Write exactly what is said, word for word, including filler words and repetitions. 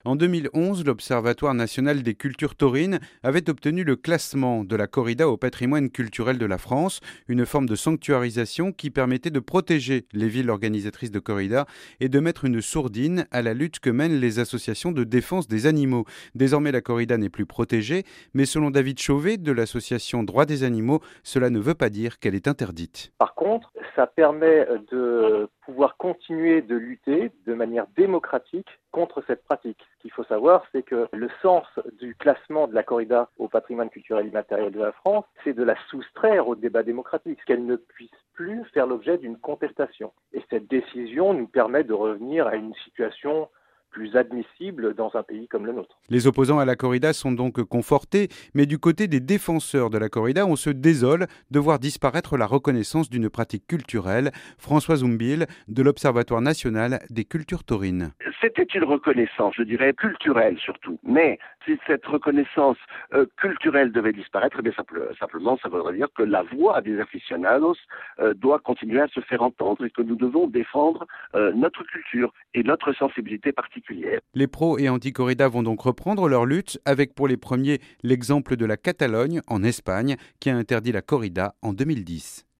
En deux mille onze, l'Observatoire national des cultures taurines avait obtenu le classement de la corrida au patrimoine culturel de la France, une forme de sanctuarisation qui permettait de protéger les villes organisatrices de corrida et de mettre une sourdine à la lutte que mènent les associations de défense des animaux. Désormais, la corrida n'est plus protégée, mais selon David Chauvet de l'association Droits des animaux, cela ne veut pas dire qu'elle est interdite. Par contre, ça permet de pouvoir continuer de lutter de manière démocratique contre cette pratique. Ce qu'il faut savoir, c'est que le sens du classement de la corrida au patrimoine culturel immatériel de la France, c'est de la soustraire au débat démocratique, qu'elle ne puisse plus faire l'objet d'une contestation. Et cette décision nous permet de revenir à une situation plus admissible dans un pays comme le nôtre. Les opposants à la corrida sont donc confortés, mais du côté des défenseurs de la corrida, on se désole de voir disparaître la reconnaissance d'une pratique culturelle. François Zumbil, de l'Observatoire national des cultures taurines. C'était une reconnaissance, je dirais, culturelle surtout. Mais si cette reconnaissance euh, culturelle devait disparaître, eh bien simple, simplement, ça voudrait dire que la voix des aficionados euh, doit continuer à se faire entendre et que nous devons défendre euh, notre culture et notre sensibilité particulière. Les pros et anti-corrida vont donc reprendre leur lutte, avec pour les premiers l'exemple de la Catalogne, en Espagne, qui a interdit la corrida en deux mille dix.